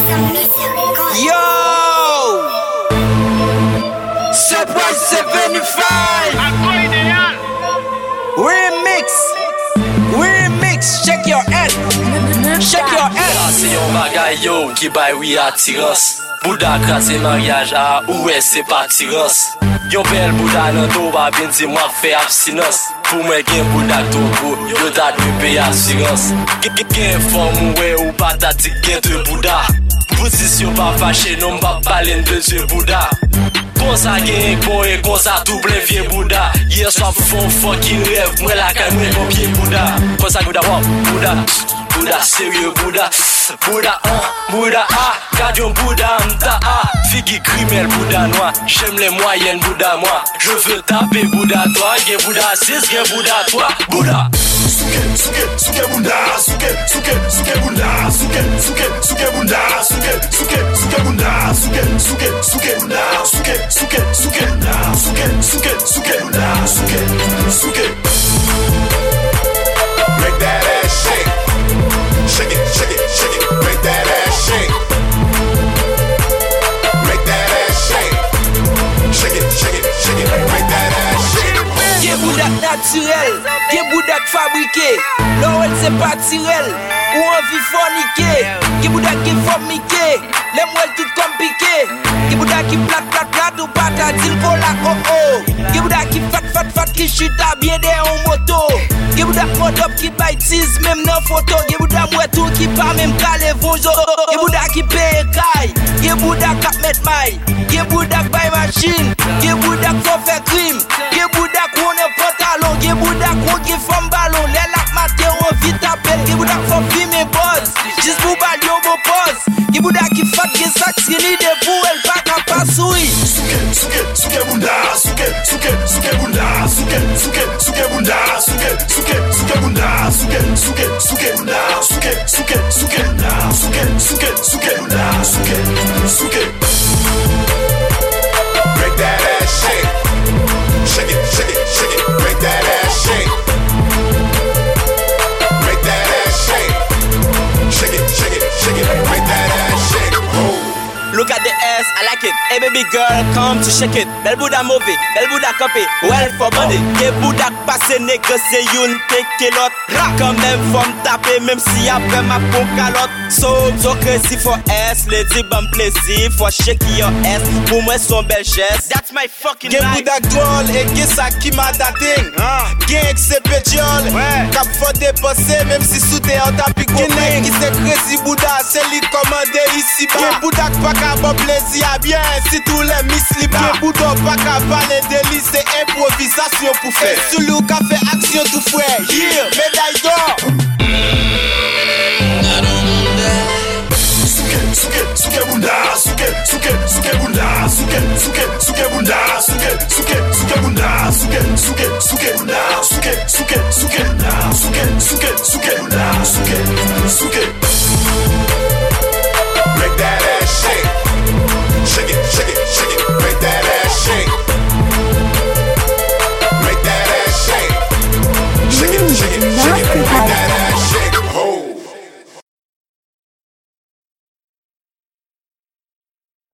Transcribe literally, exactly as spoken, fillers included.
Yo! Surprise seventy-five! Remix! Remix! Shake your head! Shake your head! C'est yon bagay yo qui bay oui attirance. Bouddha krasé mariage à ouè c'est pas tirance. Yon bel Bouddha nan to ba bien di moi fait abstinence. Pour moi gen Bouddha to go yo ta dwe pay assurance. Gen forme ouè ou patati gen de Bouddha. Position pas fâché non pas parler de Dieu Bouddha. Kon sa gen bon et kon sa tout plein vieux Bouddha. Hier soir font fucking rêve moi la ka moi mon pied Bouddha. Kon sa Bouddha wow Bouddha Bouddha sérieux Bouddha Bouddha un Bouddha ah gardion Bouddha m'ta ah figi criminel Bouddha noir. J'aime les moyennes Bouddha moi. Je veux taper Bouddha toi. Gen Bouddha six gen Bouddha toi Bouddha. Suke suke suke Bouddha suke suke suke Bouddha suke suke suke Bouddha suke suke suke Bouddha suke suke suke Bouddha suke suke suke Bouddha suke suke suke Bouddha suke suke. Make that ass shake. Shake it, shake it, shake it. Make that ass shake. Make that ass shake. Shake it, shake it, shake it. Make that ass shake. Gen Bouddha naturel, gen Bouddha fabriqué. L'oreille c'est pas tirel, ou envie forniquer. Gen Bouddha qui formiqué, les moelles tout compliqué. Gen Bouddha qui plat plat plat ou pas ta dit qu'on la oh oh. Gen Bouddha qui fat fat fat qui chute à bien des en moto. Gen Bouddha mode up qui bêtise même dans photo. Gen Bouddha mouet tout qui pas même calé vonjo. Gen Bouddha qui paye caille, gen Bouddha cap met maille. Gen Bouddha buy machine, gen Bouddha faut faire crime. Gen Bouddha qu'on est pantalon, gen Bouddha qu'on qui femme ballon. Les lacs matin on vite appel, gen Bouddha faut filmer boss. Juste pour baler au beau pose. Gen Bouddha qui fat qui sac skinny de pour elle pas capable souris. Suke suke suke Bouddha suke suke suke Bouddha suke suke suke Bouddha suke suke suke Bouddha suke suke suke Bouddha suke suke suke Bouddha suke suke suke Bouddha suke suke. Make that ass shake. Shake it, shake it, shake it. Make that ass shake. Make that ass shake. Shake it, shake it, shake it. Make that ass shake. Oh. Look at the ass, I like it. Hey baby girl, come to shake it. Bel Bouddha mauvais, bel Bouddha copé. Well for body. Ke Bouddha passe négocier une take l'autre. Quand même faut m'taper même si après ma peau calotte. So so crazy for ass, lady bon plaisir. For shake your ass, pour moi son bel geste. That's my fucking life. Gen Bouddha drôle et gen sa qui m'a dating. Gen ex pétiole, cap faut dépenser même si sous terre t'as piqué. Gen qui c'est crazy Bouddha, c'est lui commandé ici bas. Gen Bouddha pas qu'à bon plaisir bien si tous les miss libre. Gen Bouddha pas qu'à parler de lui, c'est improvisation pour faire. Sous le café action tout frais. Yeah, médaille d'or. Suke suke suke Bouddha suke suke suke Bouddha suke suke suke Bouddha suke suke suke Bouddha suke suke suke Bouddha